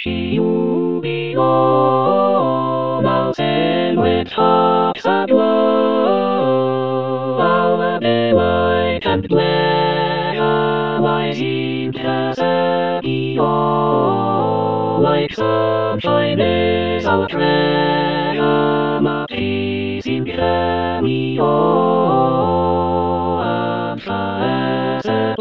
you below, mountain with tops aglow. I'll be light and glare, my seemed as a like sunshine is our prayer, my peace in me, and as a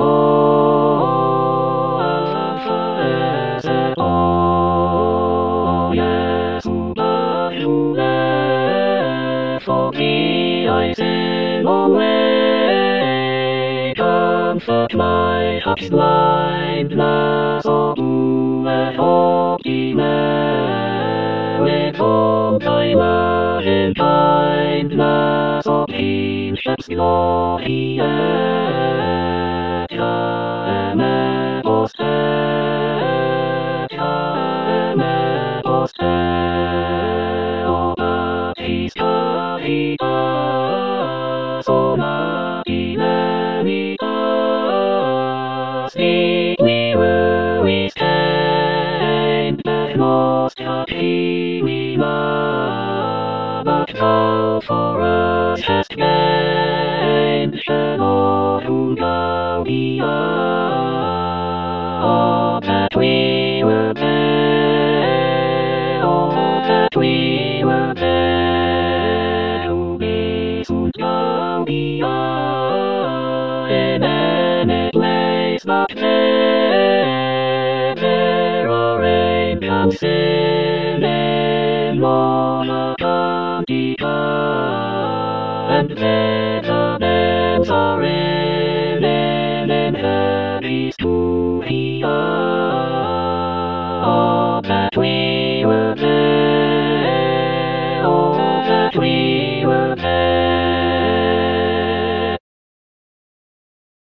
for me I sing away, comfort my heart's blindness, oh do let hope be met, with all thy loving kindness, oh patience glory we will we stand, the most happy we love, but thou for us hast gained, Shalom who now we are. Oh, that we were there, oh, that we were there, to be soon now we are, in any place but there are angels singing, Monacantica, and there the names are written in heaven's to hear. Oh, that we were there, oh, that we were there.